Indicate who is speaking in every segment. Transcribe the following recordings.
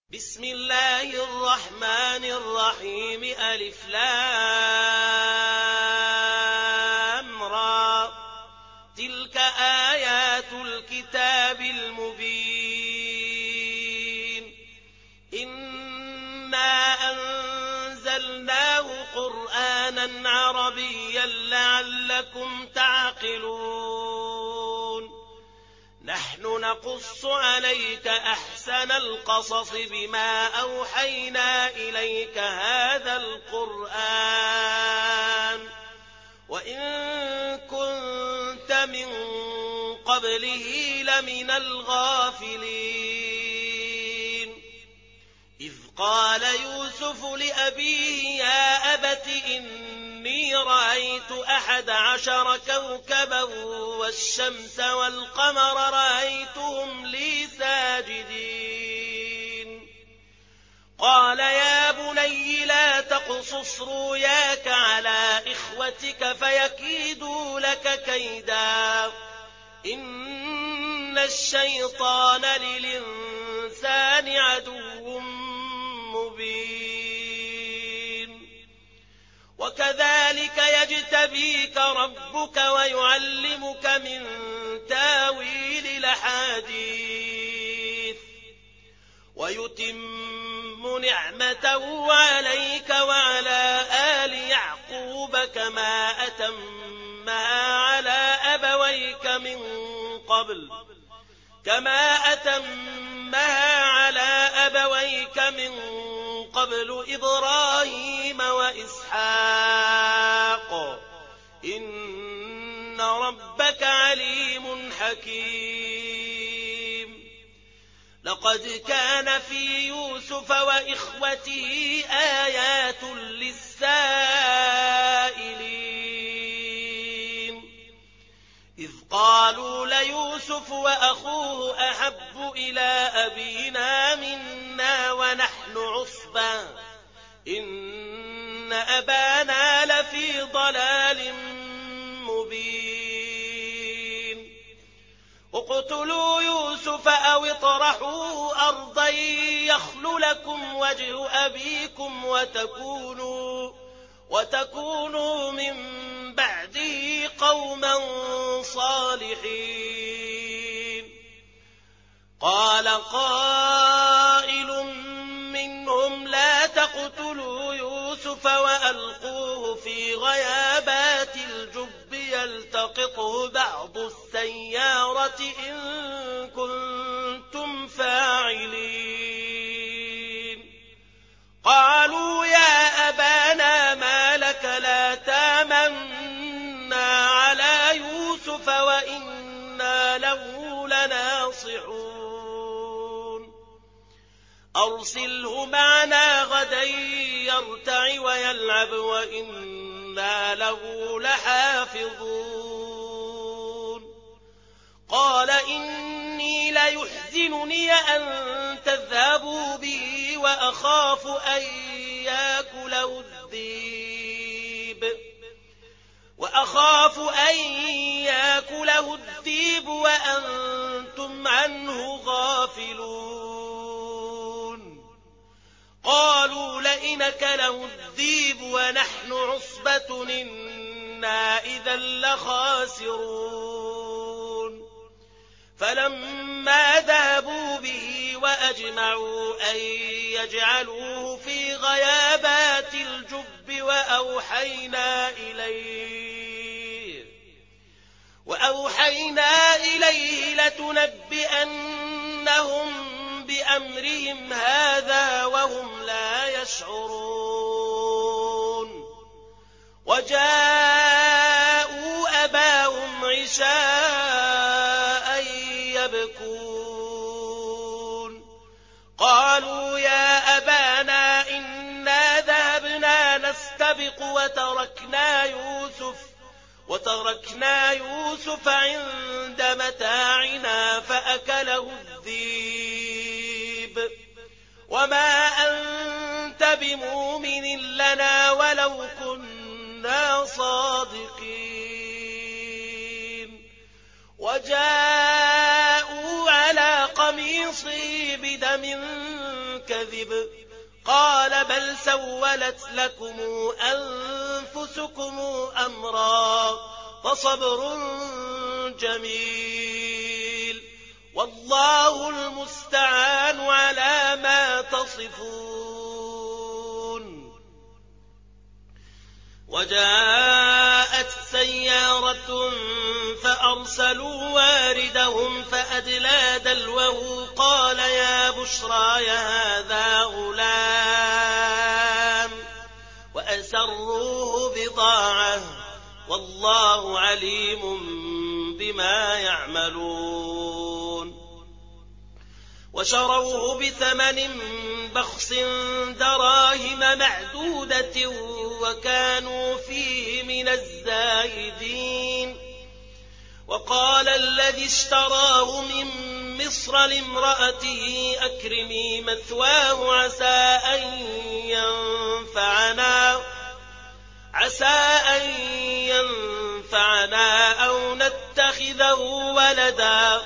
Speaker 1: بسم الله الرحمن الرحيم ألف لام را تلك آيات الكتاب المبين إنا أنزلناه قرآنا عربيا لعلكم تعقلون نحن نقص عليك أحسن القصص بما أوحينا إليك هذا القرآن وإن كنت من قبله لمن الغافلين إذ قال يوسف لأبيه يا أبت إني رأيت 11 كوكبا والشمس والقمر رأيتهم لي ساجدين قال يا بني لا تقصص رؤياك على إخوتك فيكيدوا لك كيدا إن الشيطان للإنسان عدو مبين وكذلك يجتبيك ربك ويعلمك من تاويل الأحاديث ويتم نعمته عليك وعلى آل يعقوب كما أتمها على أبويك من قبل إبراهيم وإسحاق إن ربك عليم حكيم لقد كان في يوسف وإخوته آيات للسائلين إذ قالوا ليوسف وأخوه أحب إلى أبينا منا ونحن عصبة إن أبانا لفي ضلال مبين اقتلوا يوسف أو اطرحوه أرضا يخل لكم وجه أبيكم وتكونوا من بعده قوما صالحين قال قائل منهم لا تقتلوا يوسف وألقوه في غيابات الجب يلتقطه بعض السيارة إن كنتم فاعلين قالوا يا أبانا ما لك لا تامنا على يوسف وإنا له لناصحون أرسله معنا غدا يرتع ويلعب وإنا له لحافظون قال إني ليحزنني أن تذهبوا به وأخاف أن يأكله الذئب وأنتم عنه غافلون قالوا لئن أكله الذئب ونحن عصبة إنا إذا لخاسرون فلما ذهبوا به وأجمعوا أن يجعلوه في غيابات الجب وأوحينا إليه لتنبئنهم بأمرهم هذا وهم لا يشعرون وجاءوا أباهم عشاء يبكون قالوا يا أبانا إنا ذهبنا نستبق وتركنا يوسف عند متاعنا فأكله الذئب وما أنت بمؤمن لنا ولو كنا صادقين وجاءوا على قميصه تسقي بدم كذب قال بل سولت لكم أنفسكم أمرا فصبر جميل والله المستعان على ما تصفون. وجاءت سيارة فأرسلوا واردهم فأدلى دلوه قال يا بشرى هذا غلام وأسروه بضاعة والله عليم بما يعملون. وشروه بثمن بخس دراهم معدودة وكانوا فيه من الزاهدين. وقال الذي اشتراه من مصر لامرأته أكرمي مثواه عسى أن ينفعنا أو نتخذه ولدا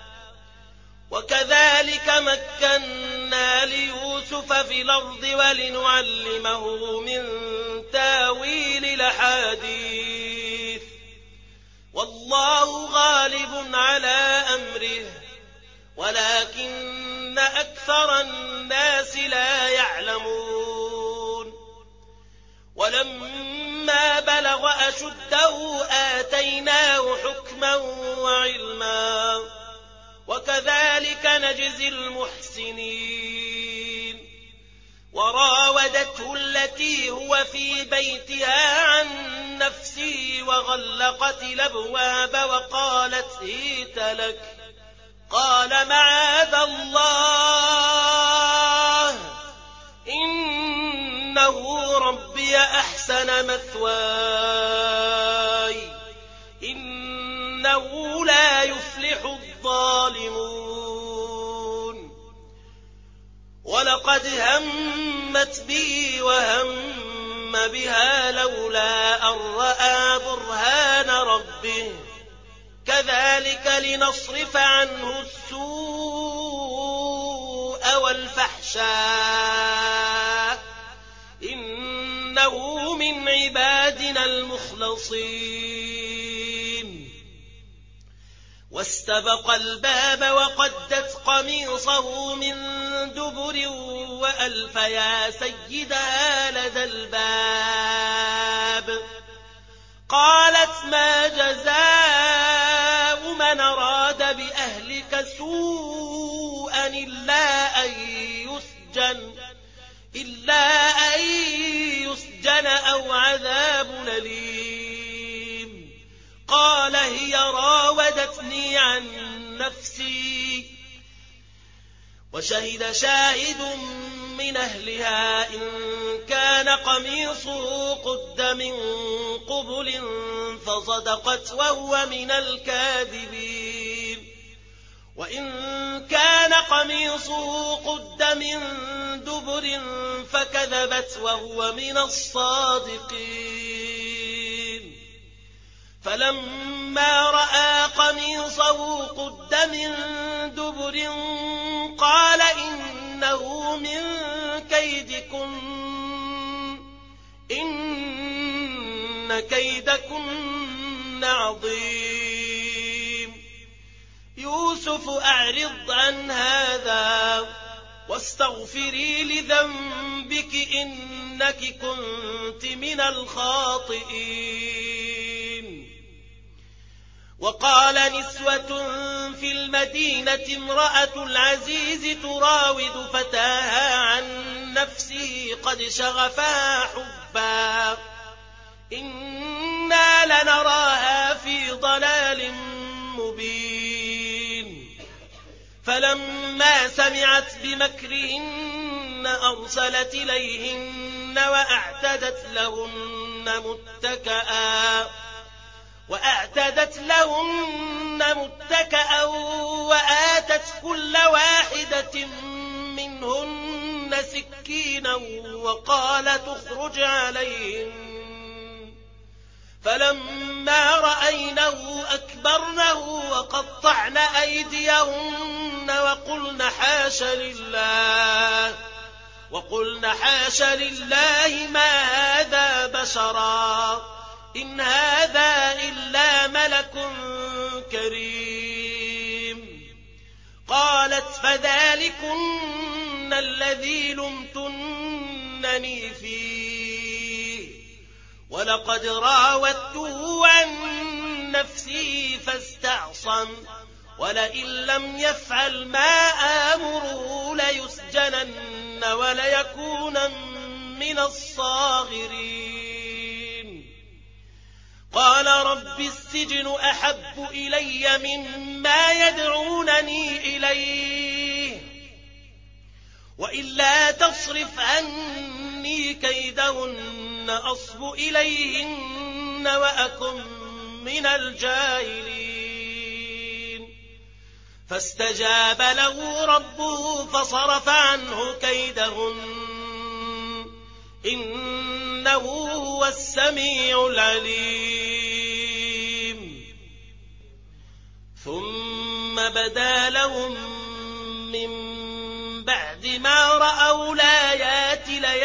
Speaker 1: وكذلك مكنا ليوسف في الأرض ولنعلمه من تاويل الأحاديث والله غالب على أمره ولكن أكثر الناس لا يعلمون. ولما بلغ أشده آتيناه حكما وعلما وكذلك نجزي المحسنين. وراودته التي هو في بيتها عن نفسه وغلقت الأبواب وقالت هيت لك قال معاذ الله إنه ربي أحسن مثواي إنه لا يفلح الظالمون. ولقد همت به وهم بها لولا أن رأى برهان ربه كذلك لنصرف عنه السوء والفحشاء إنه من عبادنا المخلصين. واستبق الباب وقدت قميصه من دبر وألف يا سيدها لدى الباب قالت ما جزاء من أراد بأهلك سوءا إلا أن يسجن أو عذاب أليم. قال هي راودتني عن نفسي وشهد شاهد من أهلها إن كان قميصه قد من قبل فصدقت وهو من الكاذبين وإن كان قميصه قد من دبر فكذبت وهو من الصادقين. فلما رأى قميصه قد من دبر قال إنه من كيدكن إن كيدكن عظيم. يوسف أعرض عن هذا واستغفري لذنبك إنك كنت من الخاطئين. وقال نسوة في المدينة امرأة العزيز تراود فتاها عن نفسه قد شغفها حبا إنا لنراها في ضلال مبين. فلما سمعت بمكرهن أرسلت إليهن وأعتدت لهن متكأ وآتت كل واحدة منهن سكينا وقالت اخرج عليهن فلما رأينه أكبرنه وقطعن أيديهن وقلن حاش لله ما هذا بشرا إن هذا إلا ملك كريم. قالت فذلكن الذي لمتنني فيه ولقد راودته عن نفسه فاستعصم ولئن لم يفعل ما آمره ليسجنن وليكونن من الصاغرين. قال رب السجن أحب إلي مما يدعونني إليه وإلا تصرف عني كيدهن أصب إليهن وأكن من الجاهلين. فاستجاب له ربه فصرف عنه كيدهن إنه هو السميع العليم. ثم بدا لهم من بعد ما رأوا الآيات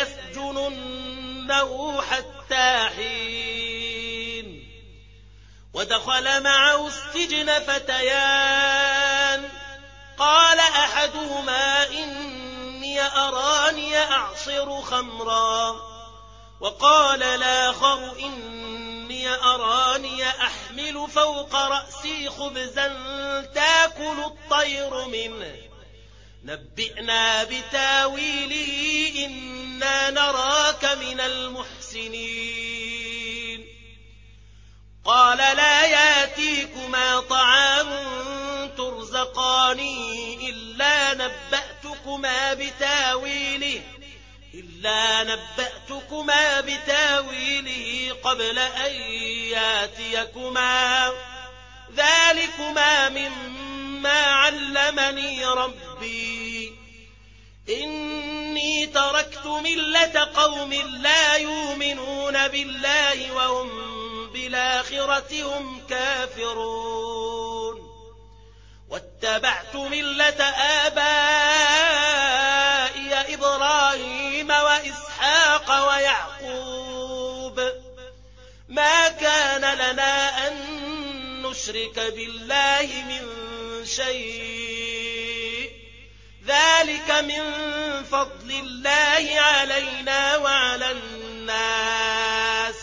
Speaker 1: ليسجننه حتى حين. ودخل معه السجن فتيان قال أحدهما إني أراني أعصر خمرا وقال الآخر إني أراني أحمل فوق رأسي خبزا تأكل الطير منه نبئنا بتاويله إنا نراك من المحسنين. قال لا يأتيكما طعام ترزقانه إلا نبأتكما بتاويله قبل أن يأتيكما ذلكما مما علمني ربي إني تركت ملة قوم لا يؤمنون بالله وهم بالآخرة هم كافرون واتبعت ملة آبائي إبراهيم وإسحاق ويعقوب ما كان لنا أن نشرك بالله من شيء ذلك من فضل الله علينا وعلى الناس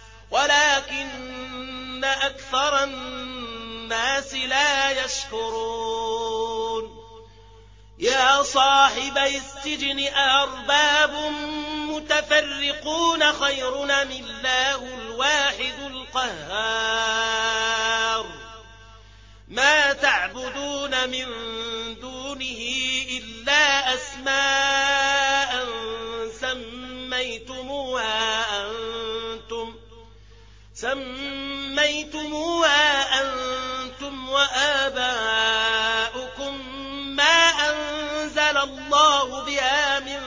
Speaker 1: ولكن أكثر الناس لا يشكرون. يا صاحبي السجن أأرباب متفرقون خير أم الله الواحد القهار ما تعبدون من دونه إلا أسماء سميتموها أنتم وآباؤكم ما أنزل الله بها من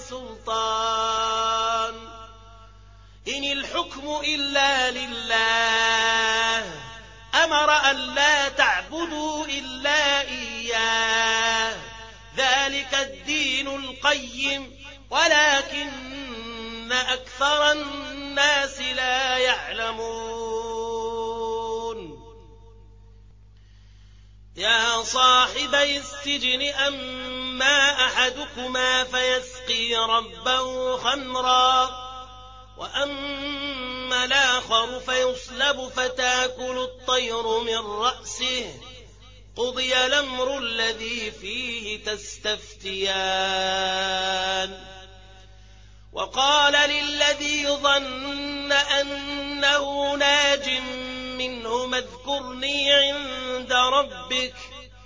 Speaker 1: سلطان إن الحكم إلا لله أمر ألا تعبدوا إلا إياه ذلك الدين القيم ولكن أكثر الناس لا يعلمون. يا صاحبي السجن أما أحدكما فيسقي ربه خمرا وأما الآخر فيصلب فتأكل الطير من رأسه قضي الأمر الذي فيه تستفتيان. وقال للذي ظن أنه ناج منهما اذكرني عند ربك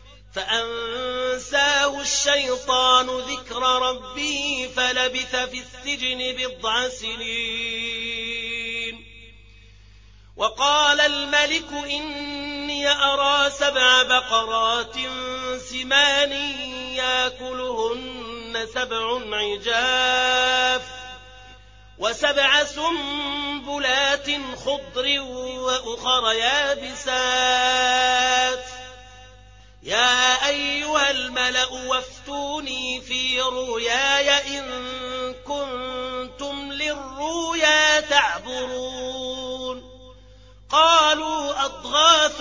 Speaker 1: فأنساه الشيطان ذكر ربه فلبث في السجن 9 سنين. وقال الملك إني أرى 7 بقرات سمان يأكلهن 7 عجاف وسبع سنبلات خضر وأخر يابسات يا أيها الملأ وافتوني في رؤياي إن كنتم للرؤيا تعبرون قالوا أضغاث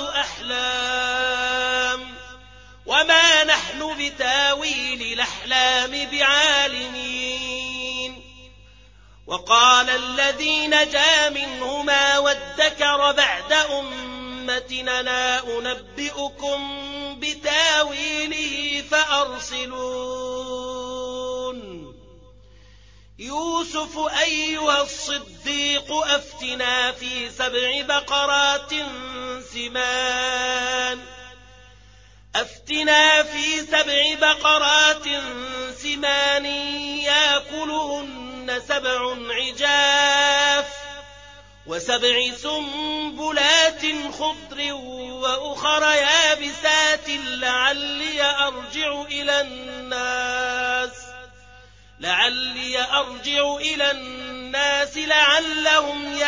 Speaker 1: أحلام وما نحن بتاويل الأحلام بعالمين وقال الذي نجا منهما وادكر بعد أمتنا أنبئكم بتاويله فأرسلون يوسف أيها الصديق أفتنا في 7 بقرات سمان يأكلهن 7 عجاف و7 سنبلات خضر وأخر يابسات لعلي أرجع إلى الناس لعلهم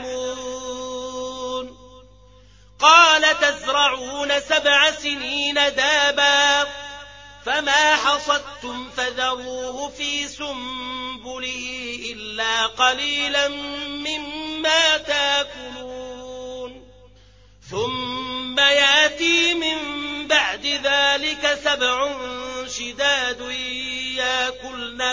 Speaker 1: يعلمون قال تزرعون 7 سنين دابا فما حصدتم فذروه في سنبله إلا قليلا مما تأكلون ثم يأتي من بعد ذلك 7 شداد يأكلن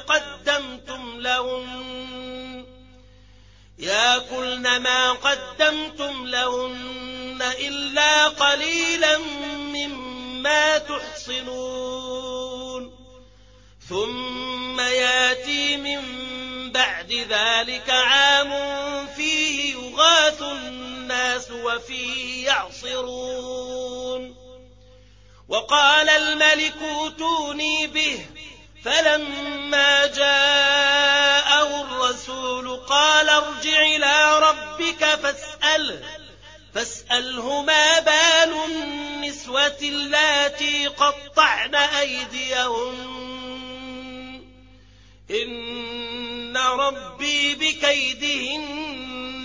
Speaker 1: ما قدمتم لهن إلا قليلا مما تحصنون ثم يأتي من بعد ذلك عام فيه يغاث الناس وفيه يعصرون وقال الملك ائتوني به فلما جاءه الرسول قال ارجع إلى ربك فاسأله ما بال النسوة اللاتي قطعن أيديهن إن ربي بكيدهن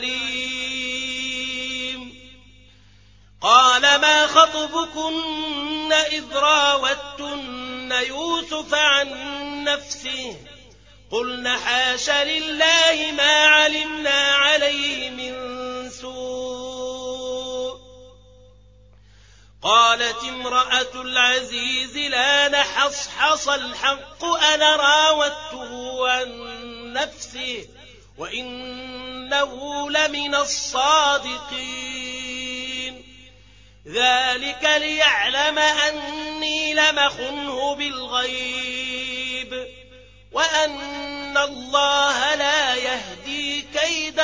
Speaker 1: عليم قال ما خطبكن إذ راوتن يوسف عن نفسه قلن حاش لله ما علمنا عليه من سوء قالت امرأة العزيز لا نحصحص الحق أنا راودته عن نفسه وإنه لمن الصادقين ذلك ليعلم أني لم أخنه بالغيب وأن الله لا يهدي كيد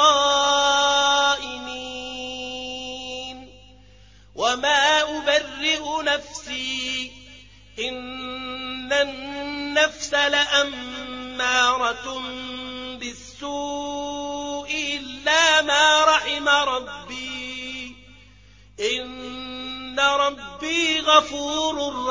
Speaker 1: الخائنين وما أبرئ نفسي إن النفس لأمارة بالسوء إلا ما رحم ربي إن ربي غفور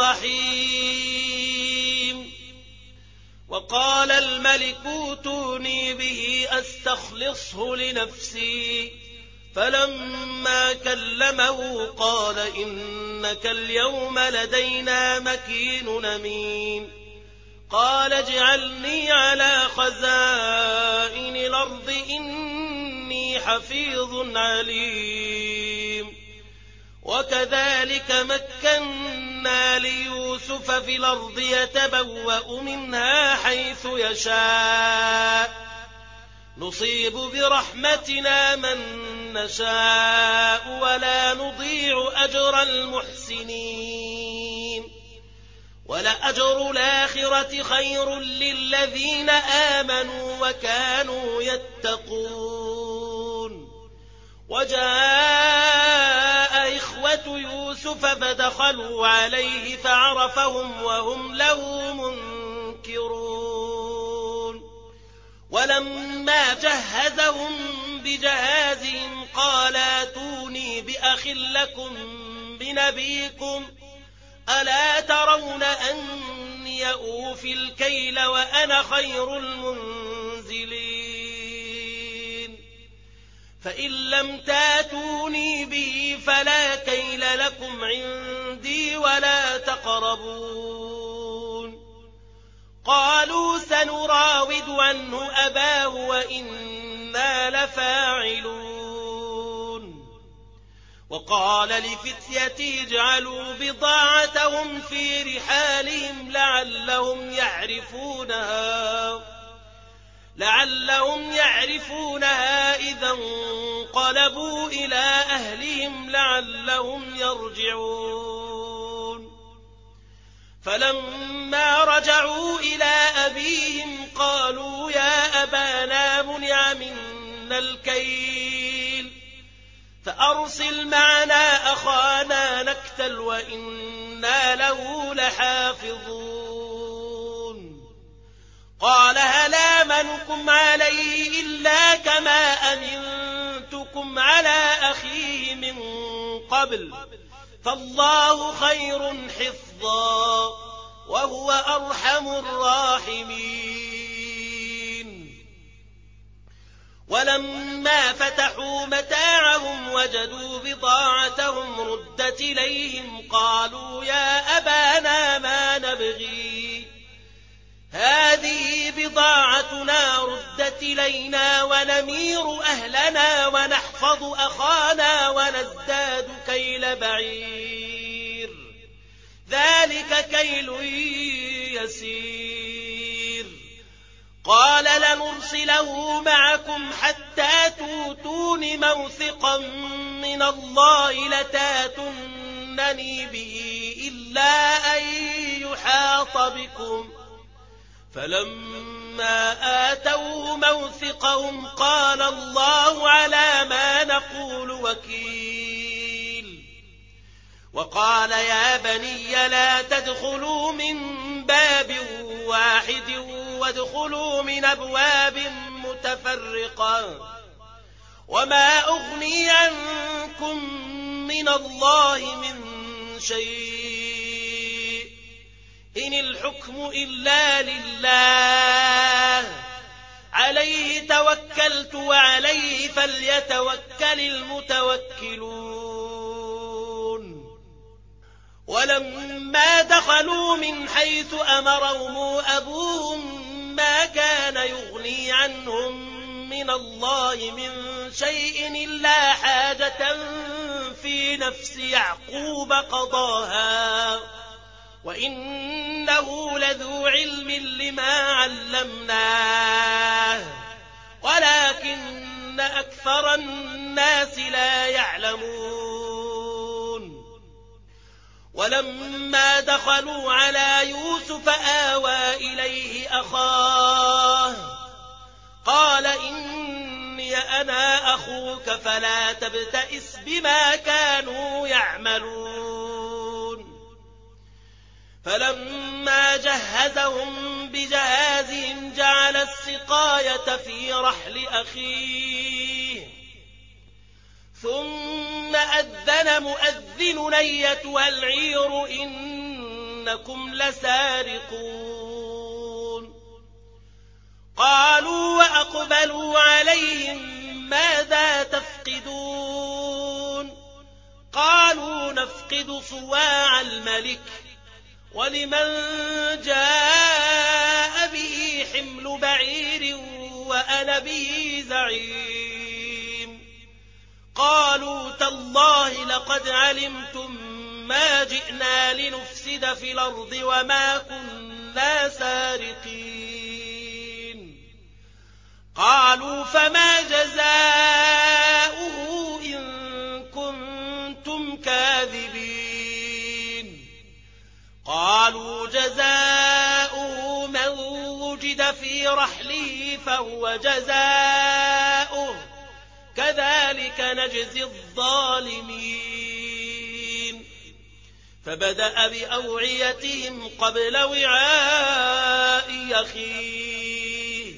Speaker 1: رحيم وقال الملك ائتوني به أستخلصه لنفسي فلما كلمه قال إنك اليوم لدينا مكين أمين قال اجعلني على خزائن الأرض إني حفيظ عليم وكذلك مكنا ليوسف في الأرض يتبوأ منها حيث يشاء نصيب برحمتنا من نشاء ولا نضيع أجر المحسنين ولأجر الآخرة خير للذين آمنوا وكانوا يتقون وجاء إخوة يوسف فدخلوا عليه فعرفهم وهم له منكرون ولما جهزهم بجهازهم قال ائتوني بأخ لكم بنبيكم ألا ترون أني أوفي الكيل وأنا خير المنزلين فإن لم تاتوني به فلا كيل لكم عندي ولا تقربون. قالوا سنراود عنه أباه وإنا لفاعلون. وقال لفتيته اجعلوا بضاعتهم في رحالهم لعلهم يعرفونها إذا انقلبوا إلى أهلهم لعلهم يرجعون. فلما رجعوا إلى أبيهم قالوا يا أبانا منع منا الكيل فأرسل معنا أخانا نكتل وإنا له لحافظون. قال هل آمنكم عليه إلا كما أمنتكم على أخيه من قبل فالله خير حفظا وهو أرحم الراحمين. ولما فتحوا متاعهم وجدوا بضاعتهم ردت إليهم قالوا يا أبانا ما نبغي هذه بضاعتنا ردت إلينا ونمير أهلنا ونحفظ أخانا ونزداد كيل بعير ذلك كيل يسير. قال لنرسله معكم حتى توتون موثقا من الله لتاتونني به إلا أن يحاط بكم. فلما آتوه موثقهم قال الله على ما نقول وكيل. وقال يا بني لا تدخلوا من باب واحد وادخلوا من أبواب متفرقة وما أغني عنكم من الله من شيء إن الحكم إلا لله عليه توكلت وعليه فليتوكل المتوكلون. ولما دخلوا من حيث أمرهم أبوهم ما كان يغني عنهم من الله من شيء إلا حاجة في نفس يعقوب قضاها وإنه لذو علم لما علمناه ولكن أكثر الناس لا يعلمون. ولما دخلوا على يوسف آوى إليه أخاه قال إني أنا أخوك فلا تبتئس بما كانوا يعملون. فلما جهزهم بجهازهم جعل السقاية في رحل أخيه ثم أذن مؤذن أيتها العير إنكم لسارقون. قالوا وأقبلوا عليهم ماذا تفقدون قالوا نفقد صواع الملك ولمن جاء به حمل بعير وأنا به زعيم. قالوا تالله لقد علمتم ما جئنا لنفسد في الأرض وما كنا سارقين. قالوا فما جزاؤه إن كنتم كاذبين. قالوا جزاؤه من وجد في رحله فهو جزاؤه كذلك نجزي الظالمين. فبدأ بأوعيتهم قبل وعاء أخيه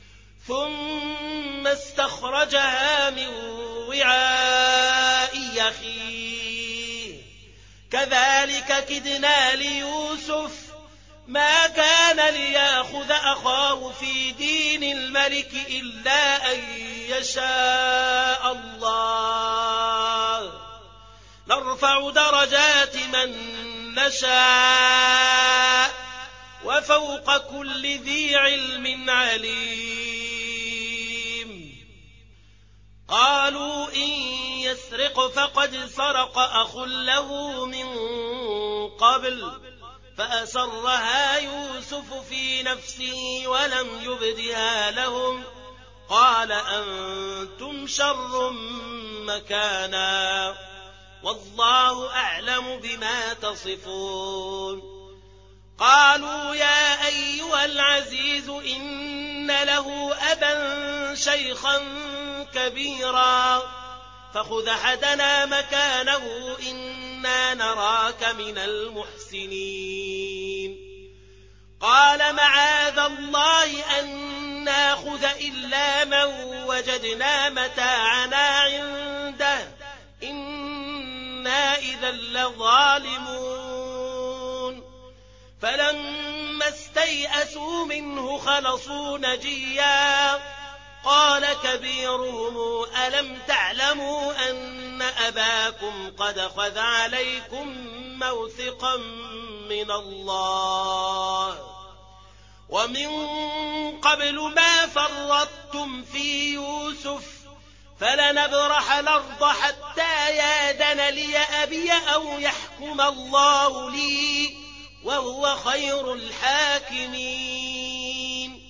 Speaker 1: ثم استخرجها من وعاء أخيه كذلك كدنا ليوسف ما كان كان ليأخذ أخاه في دين الملك إلا أن يشاء الله نرفع درجات من نشاء وفوق كل ذي علم عليم. قالوا إن يسرق فقد سرق أخ له من قبل فأسرها يوسف في نفسه ولم يبدها لهم قال أنتم شر مكانا والله أعلم بما تصفون. قالوا يا أيها العزيز إن له أبا شيخا كبيرا فخذ أحدنا مكانه إنا نراك من المحسنين. قال معاذ الله أن ناخذ إلا من وجدنا متاعنا عنده إنا إذا لظالمون. فلما استيئسوا منه خلصوا نجيا قال كبيرهم ألم تعلموا أن أباكم قد أخذ عليكم موثقا من الله ومن قبل ما فرطتم في يوسف فلنبرح الأرض حتى يأذن لي أبي أو يحكم الله لي وهو خير الحاكمين.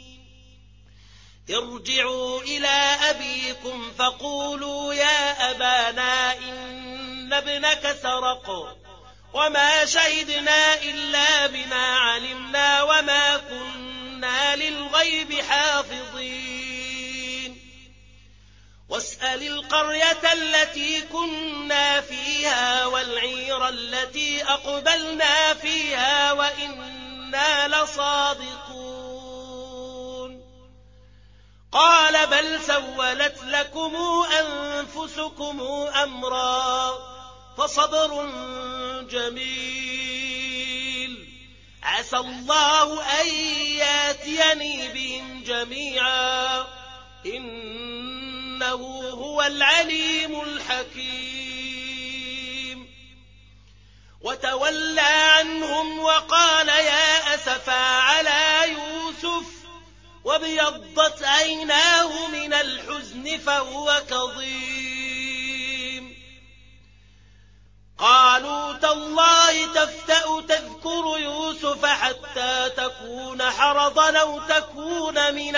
Speaker 1: ارجعوا إلى أبيكم فقولوا يا أبانا إن ابنك سرق وما شهدنا إلا بما علمنا وما كنا للغيب حافظين. واسأل القرية التي كنا فيها والعير التي أقبلنا فيها وإنا لصادقون. قال بل سولت لكم أنفسكم أمرا فصبر جميل عسى الله أن ياتيني بهم جميعا إنه هو العليم الحكيم. وتولى عنهم وقال يا أسفا على يوسف وابيضت عيناه من الحزن فهو كظيم. قالوا تالله تفتأ تذكر يوسف حتى تكون حرضا أو تكون من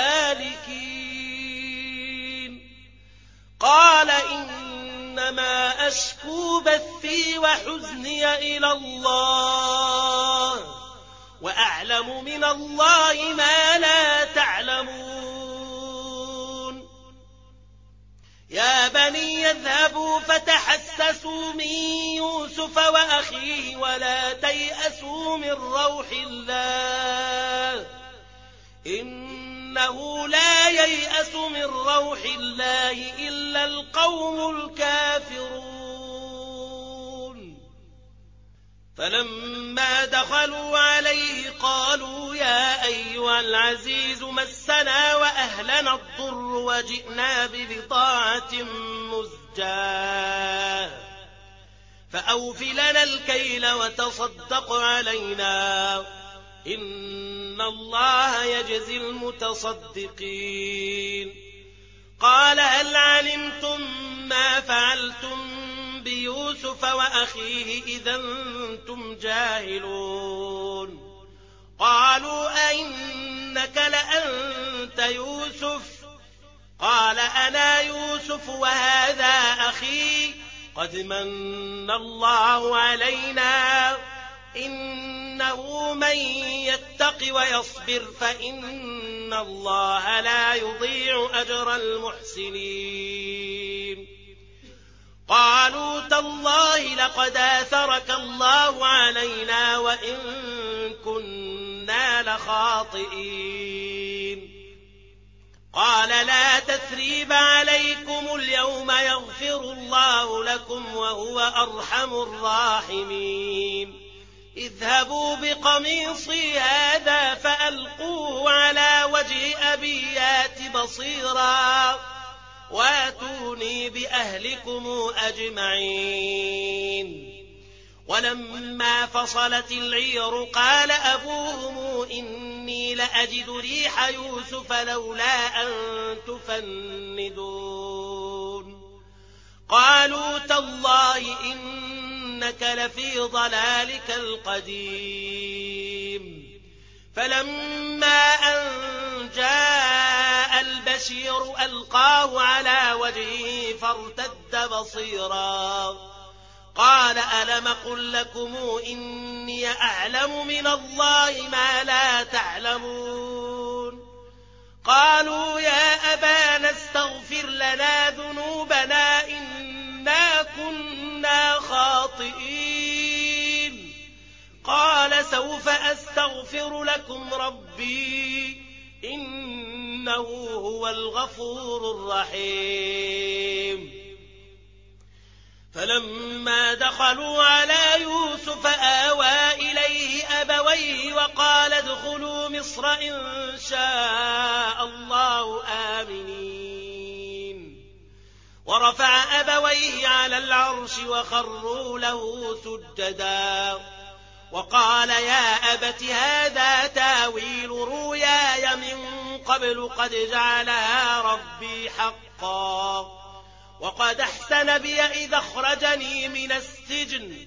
Speaker 1: الهالكين. قال إنما أشكو بثي وحزني إلى الله وأعلم من الله ما لا تعلمون. يا بني يذهبوا فتحسسوا من يوسف وأخيه ولا تيأسوا من روح الله إنه لا ييأس من روح الله إلا القوم الكافرون. فلما دخلوا عليه قالوا يا أيها العزيز مسنا وأهلنا الضر وجئنا ببضاعة مزجاة فأوف لنا الكيل وتصدق علينا إن الله يجزي المتصدقين. قال هل علمتم ما فعلتم بيوسف وأخيه إذا أنتم جاهلون. قالوا أئنك لأنت يوسف قال أنا يوسف وهذا أخي قد من الله علينا إنه من يتق ويصبر فإن الله لا يضيع أجر المحسنين. قالوا تالله لقد آثرك الله علينا وإن كنا لخاطئين. قال لا تثريب عليكم اليوم يغفر الله لكم وهو أرحم الراحمين. اذهبوا بقميصي هذا فألقوه على وجه أبي يأت بصيرا واتوني بأهلكم أجمعين. ولما فصلت العير قال أبوهم إني لأجد ريح يوسف لولا أن تفندون. قالوا تالله إنك لفي ضلالك القديم. فلما أن جاء البشير ألقاه على وجهه فارتد بصيرا قال ألم قل لكم إني أعلم من الله ما لا تعلمون. قالوا يا أبانا استغفر لنا ذنوبنا إنا كنا خاطئين. قال سوف أستغفر لكم ربي إنه هو الغفور الرحيم. فلما دخلوا على يوسف آوى إليه أبويه وقال ادخلوا مصر إن شاء الله آمنين. ورفع أبويه على العرش وخروا له سجدا وقال يا أبت هذا تاويل رؤياي من قبل قد جعلها ربي حقا وقد أحسن بي إذا أخرجني من السجن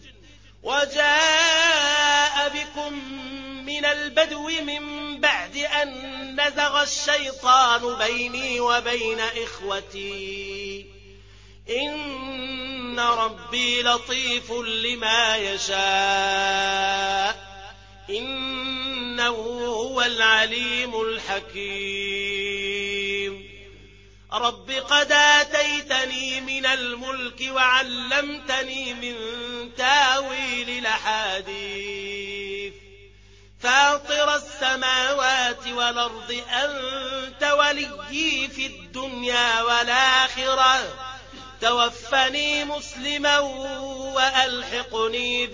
Speaker 1: وجاء بكم من البدو من بعد أن نزغ الشيطان بيني وبين إخوتي إن ربي لطيف لما يشاء إنه هو العليم الحكيم. رب قد آتيتني من الملك وعلمتني من تاويل الأحاديث فاطر السماوات والأرض أنت وليي في الدنيا والآخرة توفني مسلما وألحقني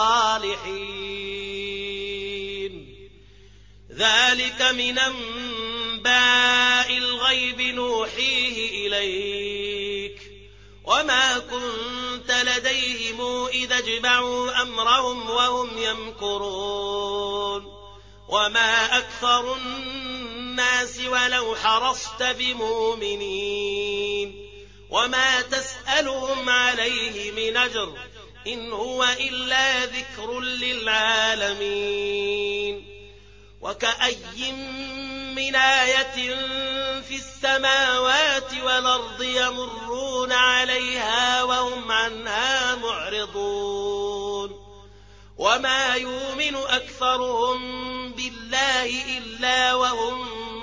Speaker 1: بالصالحين. ذلك من أنباء الغيب نوحيه إليك وما كنت لديهم إذا اجمعوا أمرهم وهم يمكرون وما أكثر الناس ولو حرصت بمؤمنين وما تسألهم عليه من أجر إن هو إلا ذكر للعالمين. وكأي من آية في السماوات والأرض يمرون عليها وهم عنها معرضون وما يؤمن أكثرهم بالله إلا وهم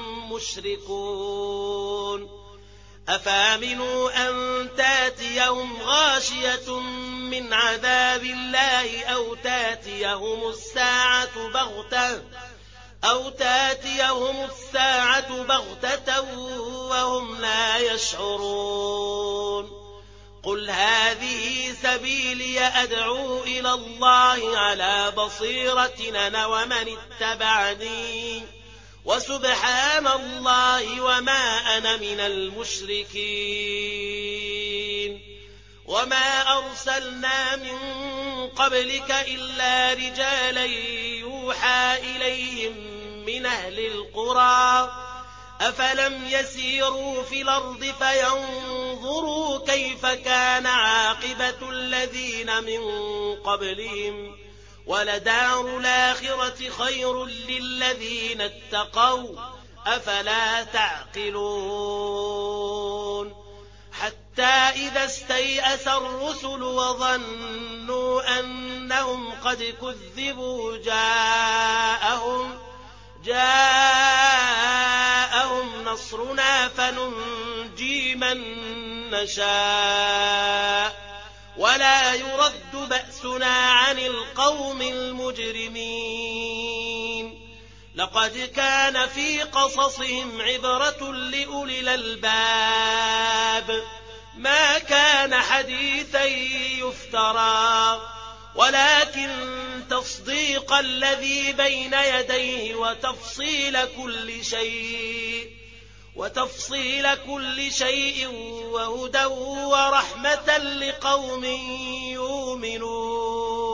Speaker 1: مشركون. أفامنوا أن تاتيهم غاشية من عذاب الله أو تاتيهم الساعة بغتة وهم لا يشعرون. قل هذه سبيلي أدعو إلى الله على بصيرة أنا ومن اتبعني وسبحان الله وما أنا من المشركين. وما أرسلنا من قبلك إلا رجالا يوحى إليهم من أهل القرى أفلم يسيروا في الأرض فينظروا كيف كان عاقبة الذين من قبلهم ولدار الآخرة خير للذين اتقوا أفلا تعقلون. حتى إذا استيأس الرسل وظنوا أنهم قد كذبوا جاءهم نصرنا فننجي من نشاء ولا يرد بأسنا عن القوم المجرمين. لقد كان في قصصهم عبرة لأولي الألباب ما كان حديثا يفترى ولكن تصديق الذي بين يديه وتفصيل كل شيء وهدى ورحمة لقوم يؤمنون